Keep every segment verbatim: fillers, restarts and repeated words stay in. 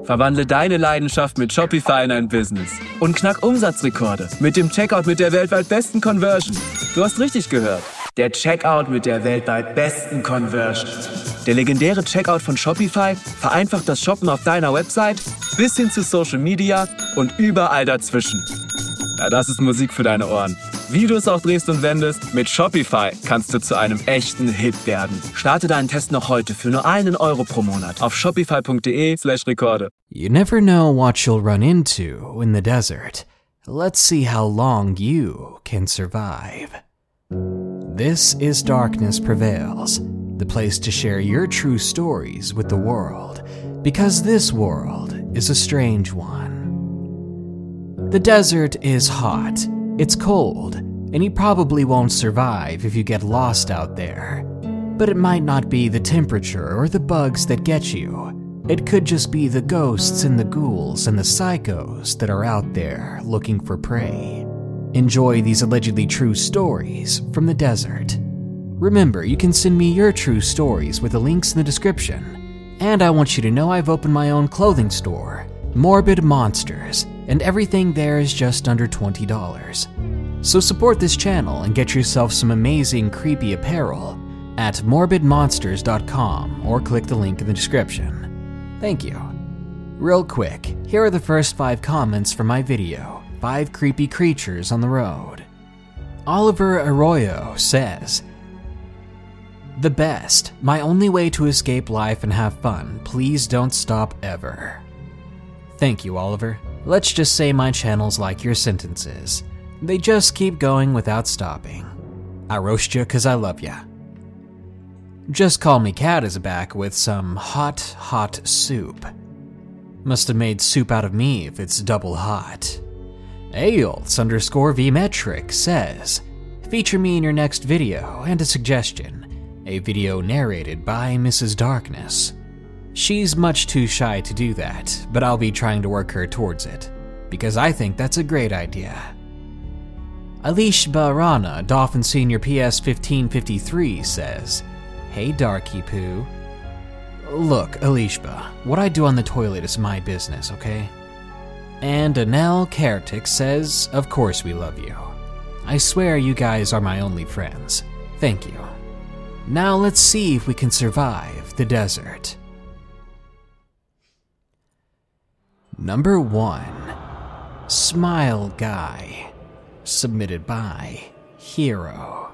Verwandle deine Leidenschaft mit Shopify in ein Business und knack Umsatzrekorde mit dem Checkout mit der weltweit besten Conversion. Du hast richtig gehört. Der Checkout mit der weltweit besten Conversion. Der legendäre Checkout von Shopify vereinfacht das Shoppen auf deiner Website bis hin zu Social Media und überall dazwischen. Ja, das ist Musik für deine Ohren. Wie du es auch drehst und wendest, mit Shopify kannst du zu einem echten Hit werden. Starte deinen Test noch heute für nur einen Euro pro Monat auf shopify.de slash Rekorde. You never know what you'll run into in the desert. Let's see how long you can survive. This is Darkness Prevails, the place to share your true stories with the world, because this world is a strange one. The desert is hot. It's cold, and you probably won't survive if you get lost out there. But it might not be the temperature or the bugs that get you. It could just be the ghosts and the ghouls and the psychos that are out there looking for prey. Enjoy these allegedly true stories from the desert. Remember, you can send me your true stories with the links in the description. And I want you to know I've opened my own clothing store, Morbid Monsters, and everything there is just under twenty dollars. So support this channel and get yourself some amazing creepy apparel at morbid monsters dot com or click the link in the description. Thank you. Real quick, here are the first five comments from my video, five creepy creatures on the road. Oliver Arroyo says, "The best, my only way to escape life and have fun, please don't stop ever." Thank you, Oliver. Let's just say my channel's like your sentences. They just keep going without stopping. I roast ya 'cause I love ya. Just Call Me Cat is back with some hot, hot soup. Must have made soup out of me if it's double hot. Ailts underscore vmetric says, "Feature me in your next video and a suggestion. A video narrated by Missus Darkness." She's much too shy to do that, but I'll be trying to work her towards it, because I think that's a great idea. Alish Barana, Dolphin Senior P S fifteen fifty-three says, "Hey Darky Poo." Look, Alishba, what I do on the toilet is my business, okay? And Anel Kertik says, "Of course we love you. I swear you guys are my only friends. Thank you. Now let's see if we can survive the desert." Number one, Smile Guy, submitted by Hero.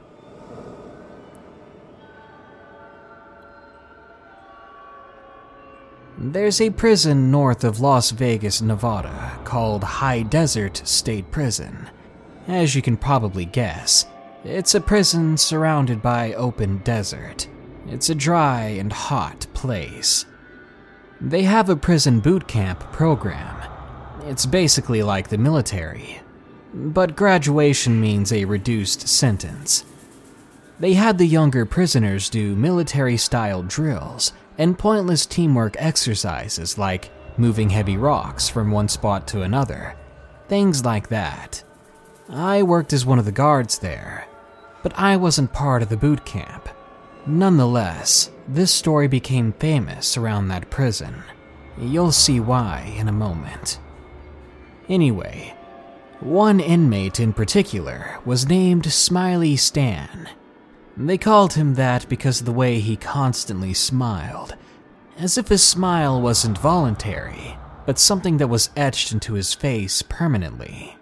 There's a prison north of Las Vegas, Nevada, called High Desert State Prison. As you can probably guess, it's a prison surrounded by open desert. It's a dry and hot place. They have a prison boot camp program. It's basically like the military, but graduation means a reduced sentence. They had the younger prisoners do military-style drills and pointless teamwork exercises like moving heavy rocks from one spot to another, things like that. I worked as one of the guards there, but I wasn't part of the boot camp. Nonetheless, this story became famous around that prison. You'll see why in a moment. Anyway, one inmate in particular was named Smiley Stan. They called him that because of the way he constantly smiled, as if his smile wasn't voluntary, but something that was etched into his face permanently.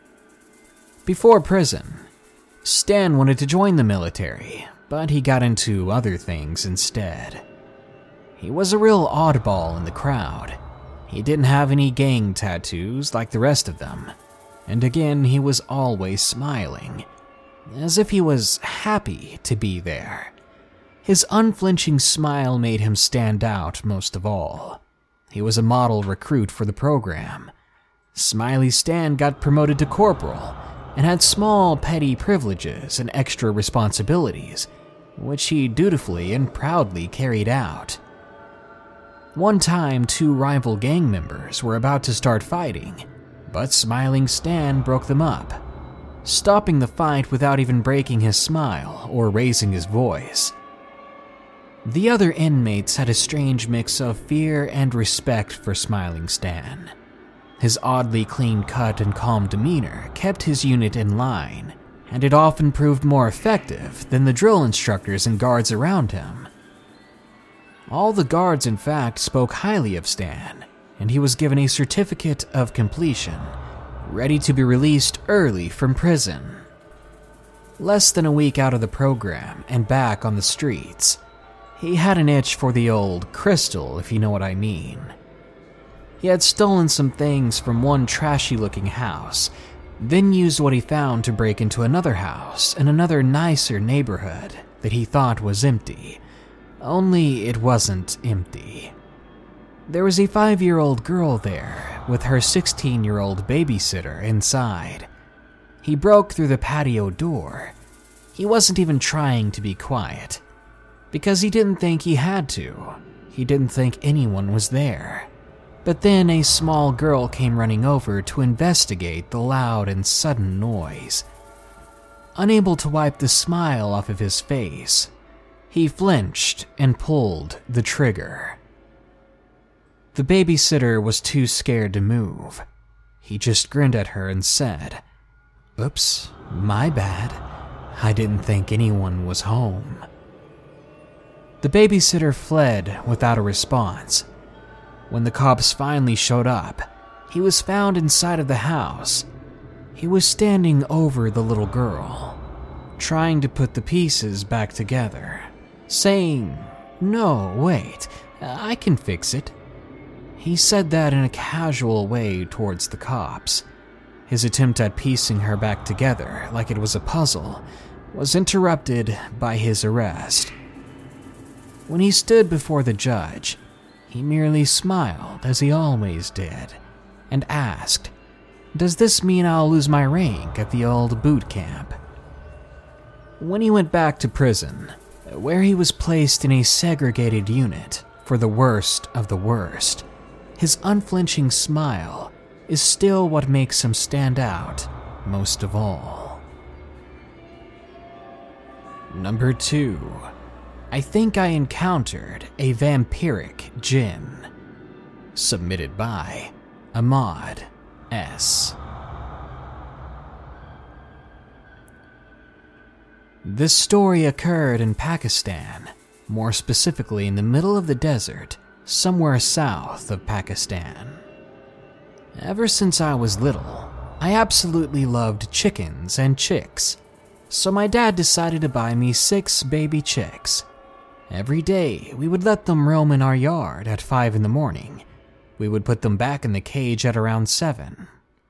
Before prison, Stan wanted to join the military, but he got into other things instead. He was a real oddball in the crowd. He didn't have any gang tattoos like the rest of them, and again he was always smiling, as if he was happy to be there. His unflinching smile made him stand out most of all. He was a model recruit for the program. Smiley Stan got promoted to corporal and had small petty privileges and extra responsibilities, which he dutifully and proudly carried out. One time, two rival gang members were about to start fighting, but Smiling Stan broke them up, stopping the fight without even breaking his smile or raising his voice. The other inmates had a strange mix of fear and respect for Smiling Stan. His oddly clean cut and calm demeanor kept his unit in line, and it often proved more effective than the drill instructors and guards around him. All the guards, in fact, spoke highly of Stan, and he was given a certificate of completion, ready to be released early from prison. Less than a week out of the program and back on the streets, he had an itch for the old crystal, if you know what I mean. He had stolen some things from one trashy-looking house, then used what he found to break into another house in another nicer neighborhood that he thought was empty. Only it wasn't empty. There was a five-year-old girl there with her sixteen-year-old babysitter inside. He broke through the patio door. He wasn't even trying to be quiet, because he didn't think he had to. He didn't think anyone was there. But then a small girl came running over to investigate the loud and sudden noise. Unable to wipe the smile off of his face, he flinched and pulled the trigger. The babysitter was too scared to move. He just grinned at her and said, "Oops, my bad. I didn't think anyone was home." The babysitter fled without a response. When the cops finally showed up, he was found inside of the house. He was standing over the little girl, trying to put the pieces back together, saying, "No, wait, I can fix it." He said that in a casual way towards the cops. His attempt at piecing her back together like it was a puzzle was interrupted by his arrest. When he stood before the judge, he merely smiled, as he always did, and asked, "Does this mean I'll lose my rank at the old boot camp?" When he went back to prison, where he was placed in a segregated unit for the worst of the worst, his unflinching smile is still what makes him stand out most of all. Number two. I think I encountered a vampiric djinn. Submitted by Ahmad S. This story occurred in Pakistan, more specifically in the middle of the desert, somewhere south of Pakistan. Ever since I was little, I absolutely loved chickens and chicks, so my dad decided to buy me six baby chicks. Every day, we would let them roam in our yard at five in the morning. We would put them back in the cage at around seven.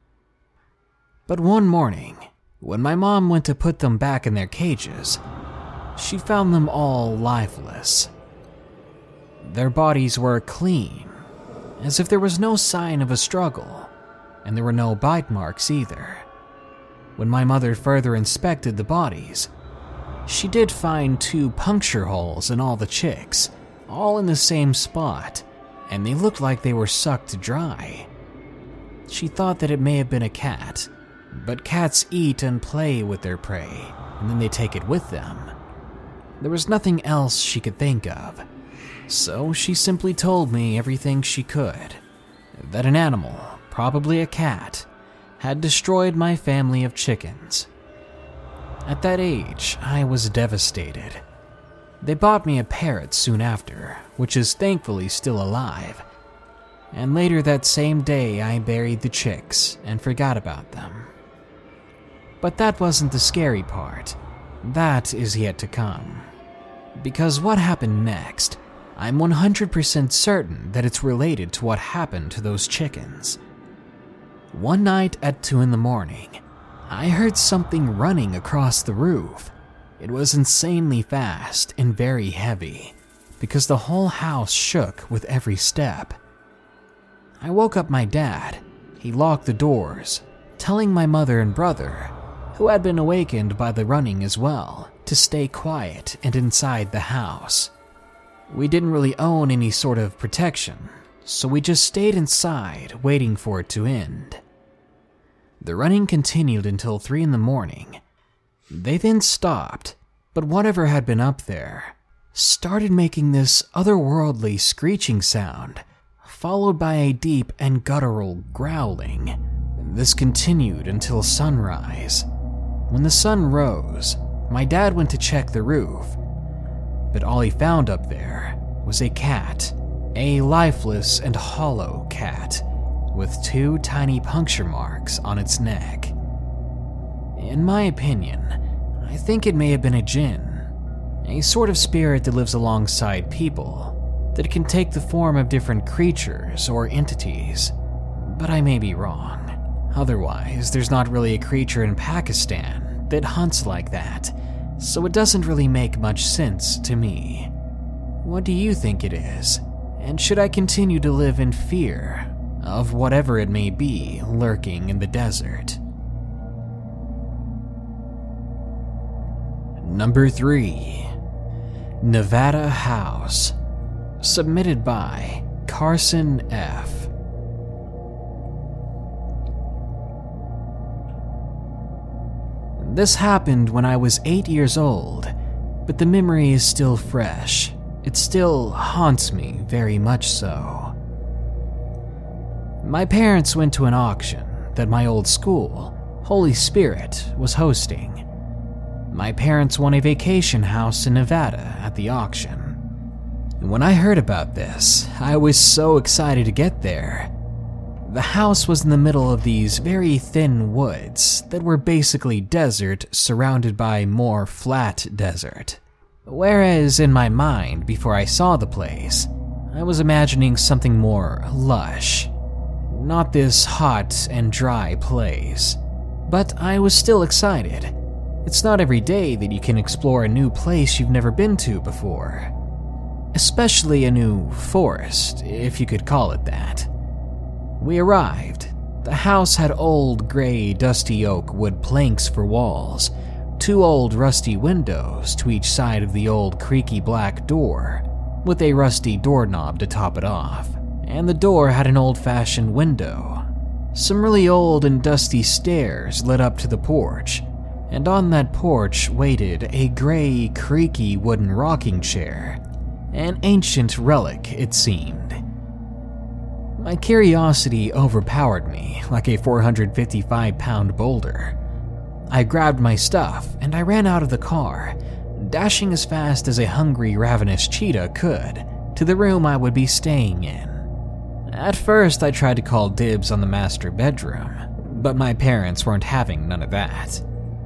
But one morning, when my mom went to put them back in their cages, she found them all lifeless. Their bodies were clean, as if there was no sign of a struggle, and there were no bite marks either. When my mother further inspected the bodies, she did find two puncture holes in all the chicks, all in the same spot, and they looked like they were sucked dry. She thought that it may have been a cat, but cats eat and play with their prey, and then they take it with them. There was nothing else she could think of, so she simply told me everything she could, that an animal, probably a cat, had destroyed my family of chickens. At that age, I was devastated. They bought me a parrot soon after, which is thankfully still alive, and later that same day I buried the chicks and forgot about them. But that wasn't the scary part. That is yet to come. Because what happened next, I'm one hundred percent certain that it's related to what happened to those chickens. One night at two in the morning, I heard something running across the roof. It was insanely fast and very heavy, because the whole house shook with every step. I woke up my dad. He locked the doors, telling my mother and brother, who had been awakened by the running as well, to stay quiet and inside the house. We didn't really own any sort of protection, so we just stayed inside waiting for it to end. The running continued until three in the morning. They then stopped, but whatever had been up there started making this otherworldly screeching sound, followed by a deep and guttural growling. This continued until sunrise. When the sun rose, my dad went to check the roof, but all he found up there was a cat, a lifeless and hollow cat, with two tiny puncture marks on its neck. In my opinion, I think it may have been a jinn, a sort of spirit that lives alongside people, that can take the form of different creatures or entities, but I may be wrong. Otherwise, there's not really a creature in Pakistan that hunts like that, so it doesn't really make much sense to me. What do you think it is? And should I continue to live in fear of whatever it may be lurking in the desert? Number three. Nevada House. Submitted by Carson F. This happened when I was eight years old, but the memory is still fresh. It still haunts me very much so. My parents went to an auction that my old school, Holy Spirit, was hosting. My parents won a vacation house in Nevada at the auction. When I heard about this, I was so excited to get there. The house was in the middle of these very thin woods that were basically desert surrounded by more flat desert. Whereas in my mind, before I saw the place, I was imagining something more lush. Not this hot and dry place. But I was still excited. It's not every day that you can explore a new place you've never been to before. Especially a new forest, if you could call it that. We arrived. The house had old, gray, dusty oak wood planks for walls, two old rusty windows to each side of the old creaky black door, with a rusty doorknob to top it off, and the door had an old-fashioned window. Some really old and dusty stairs led up to the porch, and on that porch waited a gray, creaky wooden rocking chair, an ancient relic, it seemed. My curiosity overpowered me like a four hundred fifty-five pound boulder. I grabbed my stuff and I ran out of the car, dashing as fast as a hungry, ravenous cheetah could to the room I would be staying in. At first, I tried to call dibs on the master bedroom, but my parents weren't having none of that.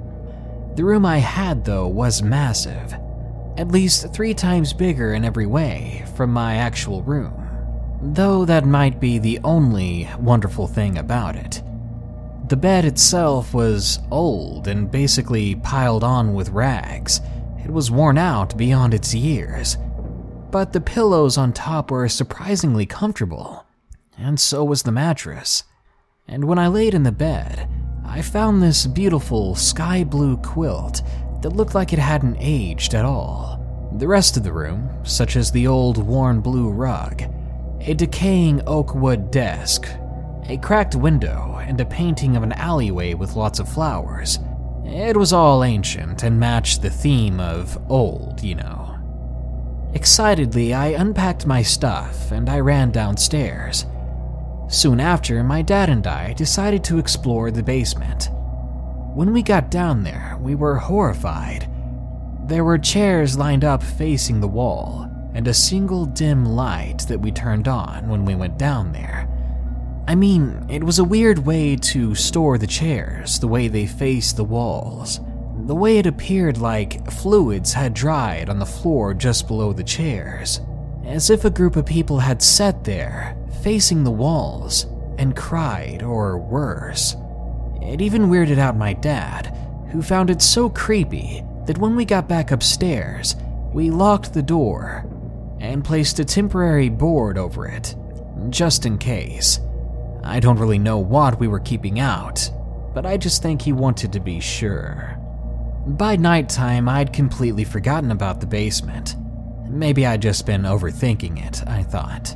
The room I had, though, was massive, at least three times bigger in every way from my actual room. Though that might be the only wonderful thing about it. The bed itself was old and basically piled on with rags. It was worn out beyond its years. But the pillows on top were surprisingly comfortable, and so was the mattress. And when I laid in the bed, I found this beautiful sky blue quilt that looked like it hadn't aged at all. The rest of the room, such as the old worn blue rug, a decaying oak wood desk, a cracked window, and a painting of an alleyway with lots of flowers. It was all ancient and matched the theme of old, you know. Excitedly, I unpacked my stuff and I ran downstairs. Soon after, my dad and I decided to explore the basement. When we got down there, we were horrified. There were chairs lined up facing the wall, and a single dim light that we turned on when we went down there. I mean, it was a weird way to store the chairs, the way they faced the walls. The way it appeared like fluids had dried on the floor just below the chairs, as if a group of people had sat there, facing the walls, and cried, or worse. It even weirded out my dad, who found it so creepy that when we got back upstairs, we locked the door and placed a temporary board over it, just in case. I don't really know what we were keeping out, but I just think he wanted to be sure. By nighttime, I'd completely forgotten about the basement. Maybe I'd just been overthinking it, I thought.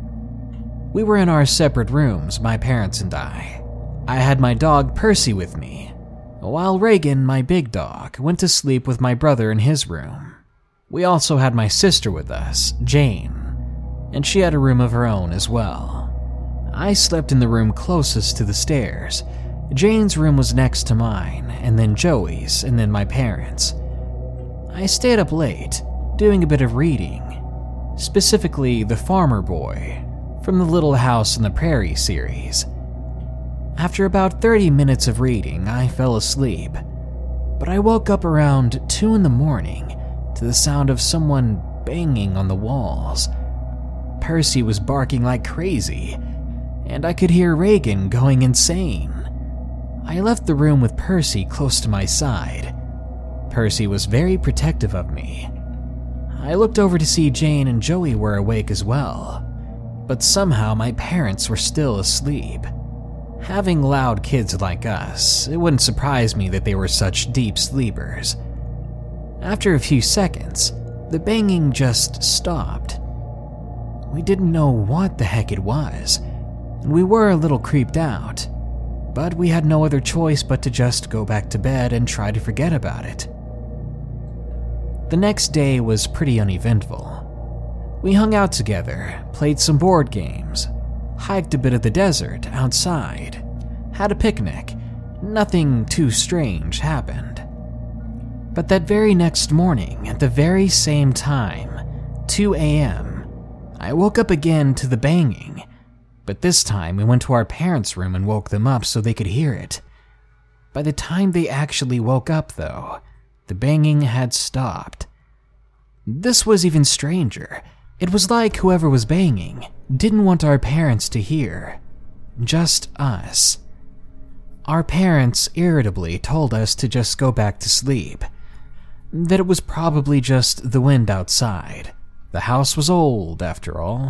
We were in our separate rooms, my parents and I. I had my dog Percy with me, while Reagan, my big dog, went to sleep with my brother in his room. We also had my sister with us, Jane, and she had a room of her own as well. I slept in the room closest to the stairs. Jane's room was next to mine, and then Joey's, and then my parents'. I stayed up late, doing a bit of reading, specifically The Farmer Boy, from the Little House on the Prairie series. After about thirty minutes of reading, I fell asleep, but I woke up around two in the morning to the sound of someone banging on the walls. Percy was barking like crazy, and I could hear Reagan going insane. I left the room with Percy close to my side. Percy was very protective of me. I looked over to see Jane and Joey were awake as well, but somehow my parents were still asleep. Having loud kids like us, it wouldn't surprise me that they were such deep sleepers. After a few seconds, the banging just stopped. We didn't know what the heck it was, and we were a little creeped out, but we had no other choice but to just go back to bed and try to forget about it. The next day was pretty uneventful. We hung out together, played some board games, hiked a bit of the desert outside, had a picnic. Nothing too strange happened. But that very next morning, at the very same time, two a.m., I woke up again to the banging, but this time we went to our parents' room and woke them up so they could hear it. By the time they actually woke up, though, the banging had stopped. This was even stranger. It was like whoever was banging didn't want our parents to hear. Just us. Our parents irritably told us to just go back to sleep. That it was probably just the wind outside. The house was old, after all.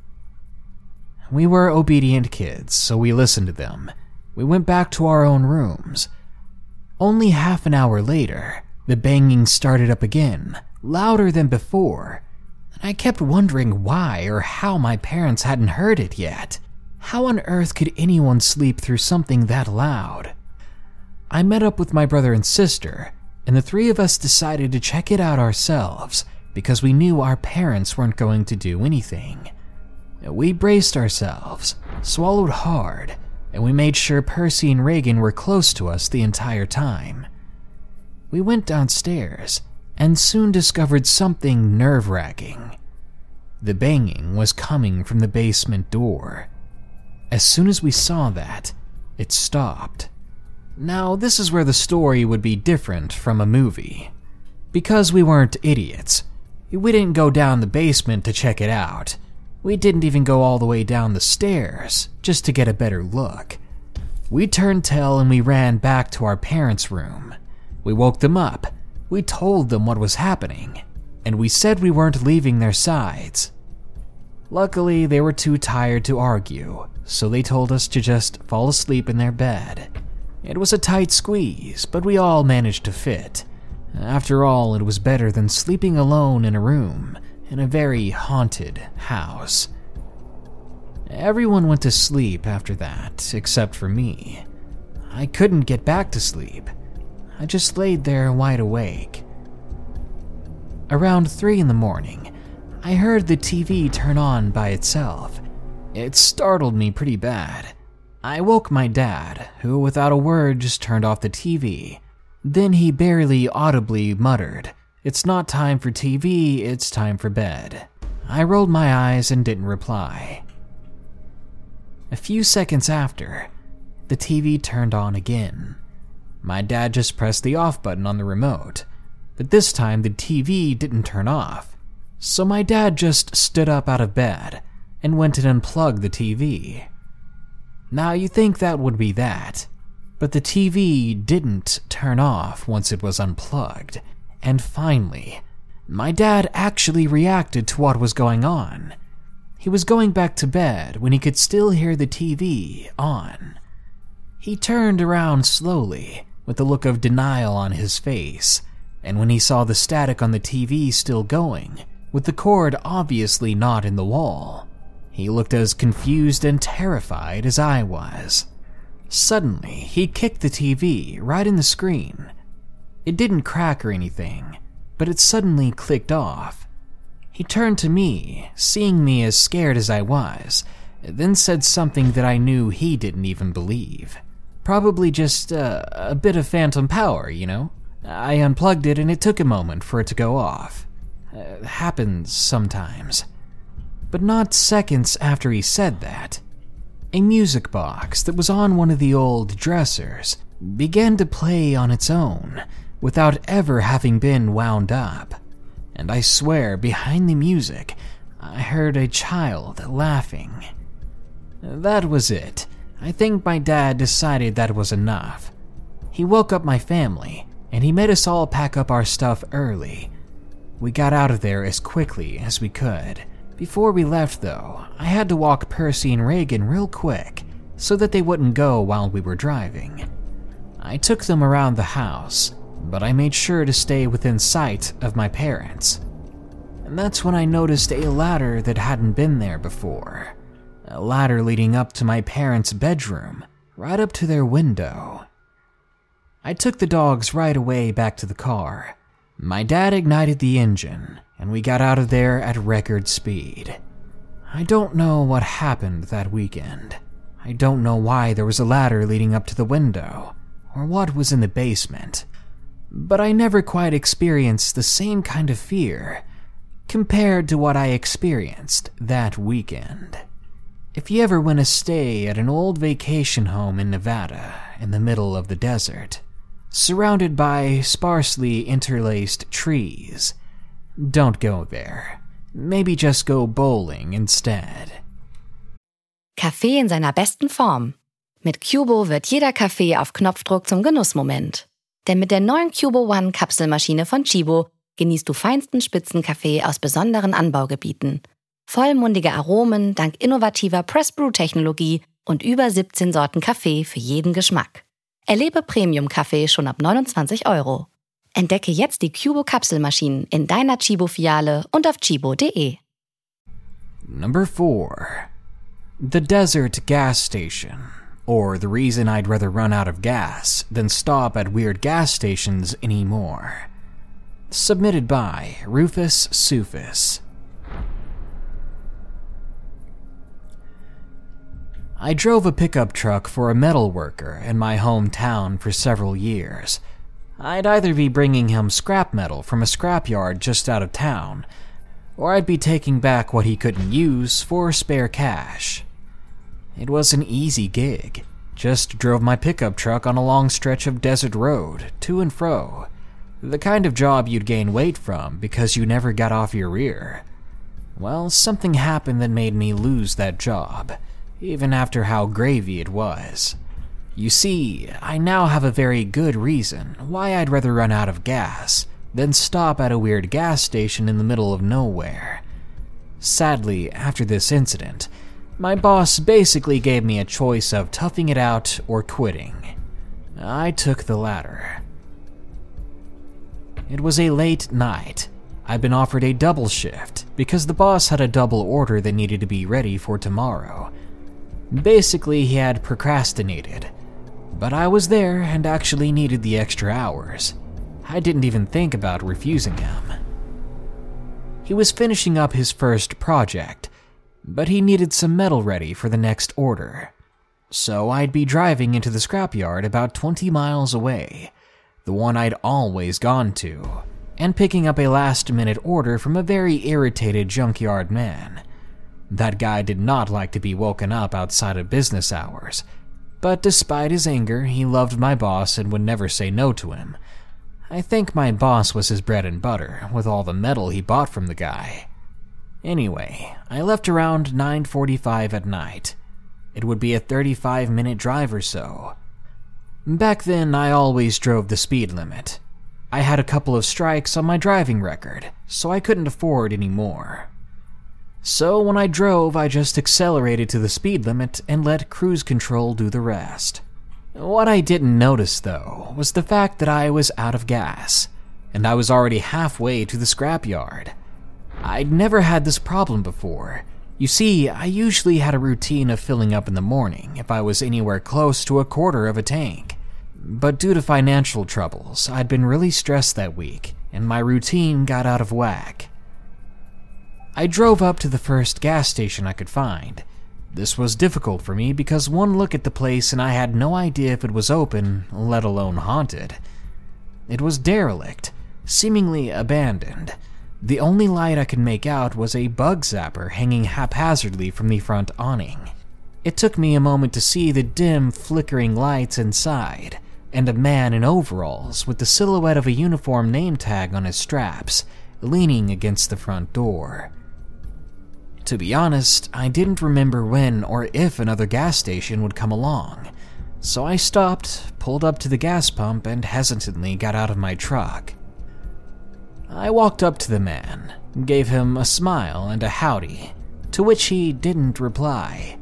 We were obedient kids, so we listened to them. We went back to our own rooms. Only half an hour later, the banging started up again, louder than before. I kept wondering why or how my parents hadn't heard it yet. How on earth could anyone sleep through something that loud? I met up with my brother and sister, and the three of us decided to check it out ourselves because we knew our parents weren't going to do anything. We braced ourselves, swallowed hard, and we made sure Percy and Reagan were close to us the entire time. We went downstairs and soon discovered something nerve-wracking. The banging was coming from the basement door. As soon as we saw that, it stopped. Now, this is where the story would be different from a movie. Because we weren't idiots, we didn't go down the basement to check it out. We didn't even go all the way down the stairs just to get a better look. We turned tail and we ran back to our parents' room. We woke them up. We told them what was happening, and we said we weren't leaving their sides. Luckily, they were too tired to argue, so they told us to just fall asleep in their bed. It was a tight squeeze, but we all managed to fit. After all, it was better than sleeping alone in a room in a very haunted house. Everyone went to sleep after that, except for me. I couldn't get back to sleep. I just laid there wide awake. Around three in the morning, I heard the T V turn on by itself. It startled me pretty bad. I woke my dad, who without a word just turned off the T V. Then he barely audibly muttered, "It's not time for T V, it's time for bed." I rolled my eyes and didn't reply. A few seconds after, the T V turned on again. My dad just pressed the off button on the remote, but this time the T V didn't turn off. So my dad just stood up out of bed and went and unplugged the T V. Now you'd think that would be that, but the T V didn't turn off once it was unplugged. And finally, my dad actually reacted to what was going on. He was going back to bed when he could still hear the T V on. He turned around slowly, with a look of denial on his face, and when he saw the static on the T V still going, with the cord obviously not in the wall, he looked as confused and terrified as I was. Suddenly, he kicked the T V right in the screen. It didn't crack or anything, but it suddenly clicked off. He turned to me, seeing me as scared as I was, then said something that I knew he didn't even believe. Probably just uh, a bit of phantom power, you know? I unplugged it and it took a moment for it to go off. Uh, happens sometimes. But not seconds after he said that. A music box that was on one of the old dressers began to play on its own without ever having been wound up. And I swear, behind the music, I heard a child laughing. That was it. I think my dad decided that was enough. He woke up my family, and he made us all pack up our stuff early. We got out of there as quickly as we could. Before we left, though, I had to walk Percy and Reagan real quick so that they wouldn't go while we were driving. I took them around the house, but I made sure to stay within sight of my parents. And that's when I noticed a ladder that hadn't been there before. A ladder leading up to my parents' bedroom, right up to their window. I took the dogs right away back to the car. My dad ignited the engine, and we got out of there at record speed. I don't know what happened that weekend. I don't know why there was a ladder leading up to the window, or what was in the basement. But I never quite experienced the same kind of fear compared to what I experienced that weekend. If you ever went to stay at an old vacation home in Nevada in the middle of the desert, surrounded by sparsely interlaced trees, don't go there. Maybe just go bowling instead. Kaffee in seiner besten Form. Mit Cubo wird jeder Kaffee auf Knopfdruck zum Genussmoment. Denn mit der neuen Cubo One Kapselmaschine von Chibo genießt du feinsten Spitzenkaffee aus besonderen Anbaugebieten. Vollmundige Aromen dank innovativer Press-Brew-Technologie und über siebzehn Sorten Kaffee für jeden Geschmack. Erlebe Premium-Kaffee schon ab neunundzwanzig Euro. Entdecke jetzt die Cubo Kapselmaschinen in deiner Chibo-Filiale und auf chibo punkt de. Number four. The Desert Gas Station. Or the reason I'd rather run out of gas than stop at weird gas stations anymore. Submitted by Rufus Sufus. I drove a pickup truck for a metal worker in my hometown for several years. I'd either be bringing him scrap metal from a scrapyard just out of town, or I'd be taking back what he couldn't use for spare cash. It was an easy gig. Just drove my pickup truck on a long stretch of desert road, to and fro. The kind of job you'd gain weight from because you never got off your rear. Well, something happened that made me lose that job, even after how gravy it was. You see, I now have a very good reason why I'd rather run out of gas than stop at a weird gas station in the middle of nowhere. Sadly, after this incident, my boss basically gave me a choice of toughing it out or quitting. I took the latter. It was a late night. I'd been offered a double shift because the boss had a double order that needed to be ready for tomorrow. Basically, he had procrastinated, but I was there and actually needed the extra hours. I didn't even think about refusing him. He was finishing up his first project, but he needed some metal ready for the next order. So I'd be driving into the scrapyard about twenty miles away, the one I'd always gone to, and picking up a last-minute order from a very irritated junkyard man. That guy did not like to be woken up outside of business hours, but despite his anger, he loved my boss and would never say no to him. I think my boss was his bread and butter, with all the metal he bought from the guy. Anyway, I left around nine forty-five at night. It would be a thirty-five minute drive or so. Back then, I always drove the speed limit. I had a couple of strikes on my driving record, so I couldn't afford any more. So when I drove, I just accelerated to the speed limit and let cruise control do the rest. What I didn't notice, though, was the fact that I was out of gas, and I was already halfway to the scrapyard. I'd never had this problem before. You see, I usually had a routine of filling up in the morning if I was anywhere close to a quarter of a tank. But due to financial troubles, I'd been really stressed that week and my routine got out of whack. I drove up to the first gas station I could find. This was difficult for me because one look at the place and I had no idea if it was open, let alone haunted. It was derelict, seemingly abandoned. The only light I could make out was a bug zapper hanging haphazardly from the front awning. It took me a moment to see the dim, flickering lights inside, and a man in overalls with the silhouette of a uniform name tag on his straps, leaning against the front door. To be honest, I didn't remember when or if another gas station would come along, so I stopped, pulled up to the gas pump, and hesitantly got out of my truck. I walked up to the man, gave him a smile and a howdy, to which he didn't reply.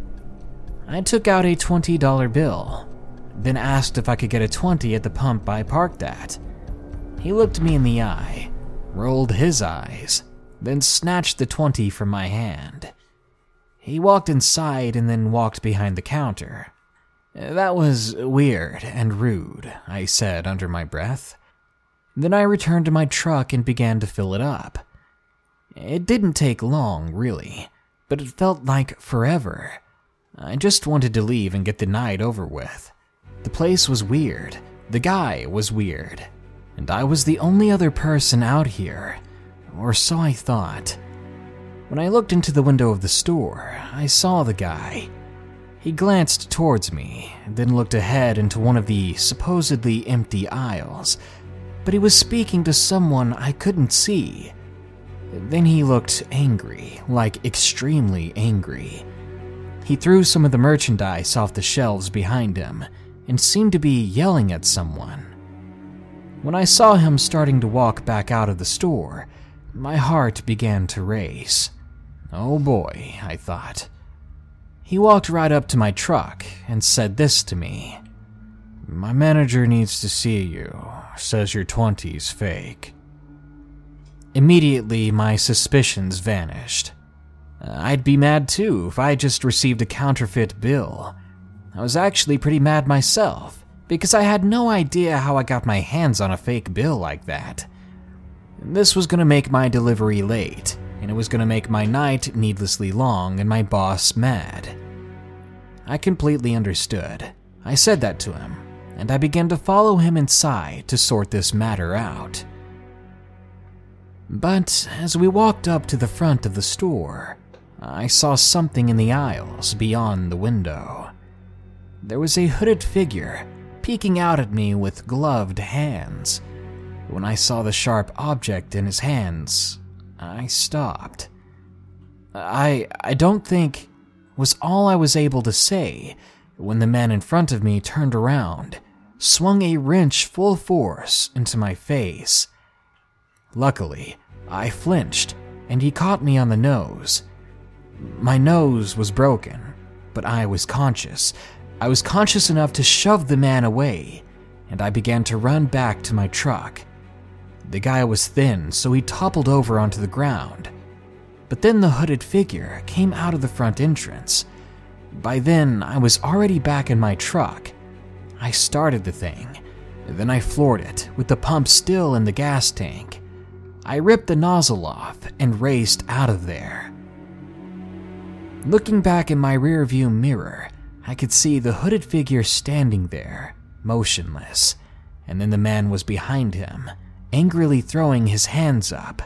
I took out a twenty dollar bill, then asked if I could get a twenty at the pump I parked at. He looked me in the eye, rolled his eyes, then snatched the twenty from my hand. He walked inside and then walked behind the counter. "That was weird and rude," I said under my breath. Then I returned to my truck and began to fill it up. It didn't take long, really, but it felt like forever. I just wanted to leave and get the night over with. The place was weird, the guy was weird, and I was the only other person out here, or so I thought. When I looked into the window of the store, I saw the guy. He glanced towards me, then looked ahead into one of the supposedly empty aisles, but he was speaking to someone I couldn't see. Then he looked angry, like extremely angry. He threw some of the merchandise off the shelves behind him and seemed to be yelling at someone. When I saw him starting to walk back out of the store, my heart began to race. Oh boy, I thought. He walked right up to my truck and said this to me. "My manager needs to see you. Says your twenty's fake." Immediately, my suspicions vanished. I'd be mad too if I just received a counterfeit bill. I was actually pretty mad myself, because I had no idea how I got my hands on a fake bill like that. This was going to make my delivery late, and it was going to make my night needlessly long and my boss mad. I completely understood. I said that to him, and I began to follow him inside to sort this matter out. But as we walked up to the front of the store, I saw something in the aisles beyond the window. There was a hooded figure peeking out at me with gloved hands. When I saw the sharp object in his hands, I stopped. I I don't think was all I was able to say when the man in front of me turned around, swung a wrench full force into my face. Luckily, I flinched, and he caught me on the nose. My nose was broken, but I was conscious. I was conscious enough to shove the man away, and I began to run back to my truck. The guy was thin, so he toppled over onto the ground. But then the hooded figure came out of the front entrance. By then, I was already back in my truck. I started the thing. Then I floored it, with the pump still in the gas tank. I ripped the nozzle off and raced out of there. Looking back in my rearview mirror, I could see the hooded figure standing there, motionless, and then the man was behind him, angrily throwing his hands up.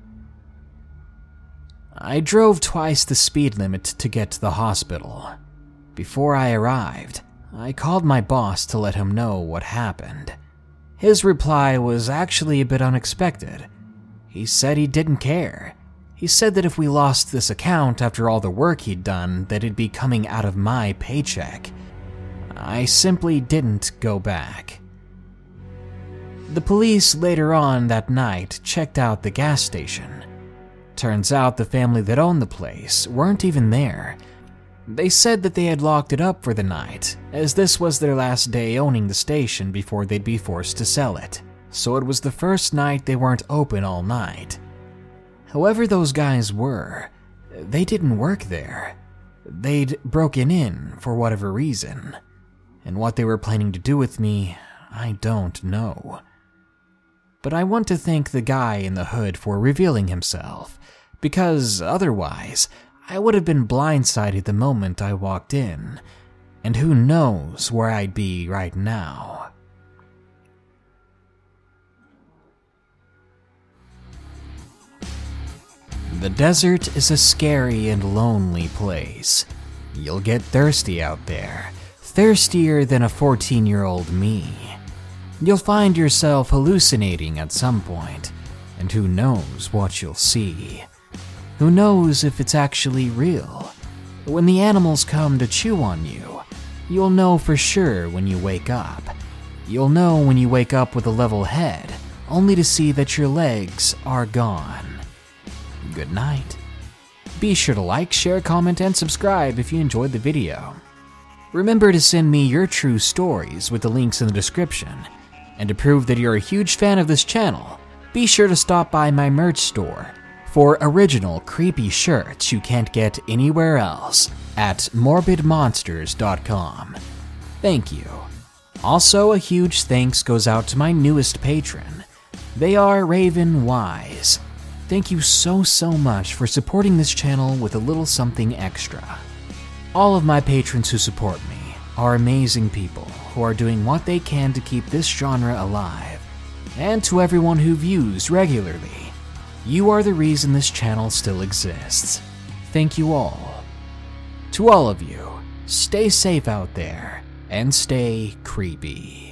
I drove twice the speed limit to get to the hospital. Before I arrived, I called my boss to let him know what happened. His reply was actually a bit unexpected. He said he didn't care. He said that if we lost this account after all the work he'd done, that it'd be coming out of my paycheck. I simply didn't go back. The police later on that night checked out the gas station. Turns out the family that owned the place weren't even there. They said that they had locked it up for the night, as this was their last day owning the station before they'd be forced to sell it, so it was the first night they weren't open all night. Whoever those guys were, they didn't work there. They'd broken in for whatever reason, and what they were planning to do with me, I don't know. but I want to thank the guy in the hood for revealing himself, because otherwise, I would have been blindsided the moment I walked in, and who knows where I'd be right now. The desert is a scary and lonely place. You'll get thirsty out there, thirstier than a fourteen-year-old me. You'll find yourself hallucinating at some point, and who knows what you'll see. Who knows if it's actually real? When the animals come to chew on you, you'll know for sure when you wake up. You'll know when you wake up with a level head, only to see that your legs are gone. Good night. Be sure to like, share, comment, and subscribe if you enjoyed the video. Remember to send me your true stories with the links in the description. And to prove that you're a huge fan of this channel, be sure to stop by my merch store for original creepy shirts you can't get anywhere else at morbid monsters dot com. Thank you. Also, a huge thanks goes out to my newest patron. They are Raven Wise. Thank you so, so much for supporting this channel with a little something extra. All of my patrons who support me are amazing people who are doing what they can to keep this genre alive. And to everyone who views regularly, you are the reason this channel still exists. Thank you all. To all of you, stay safe out there and stay creepy.